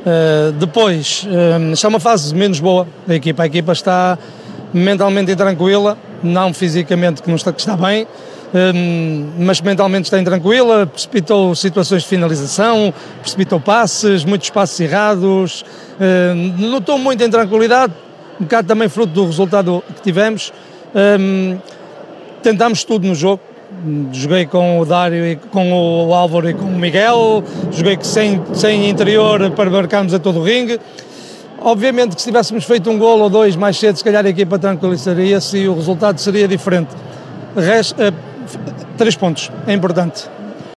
Depois, está uma fase menos boa da equipa. A equipa está mentalmente intranquila, não fisicamente, que está bem, mas mentalmente está intranquila, precipitou situações de finalização, precipitou passes, muitos passes errados, notou muita intranquilidade, um bocado também fruto do resultado que tivemos. Tentámos tudo no jogo. Joguei com o Dário, com o Álvaro e com o Miguel, joguei sem interior para marcarmos a todo o ringue. Obviamente que se tivéssemos feito um golo ou dois mais cedo, se calhar a equipa tranquilizaria-se e o resultado seria diferente. 3 pontos, é importante.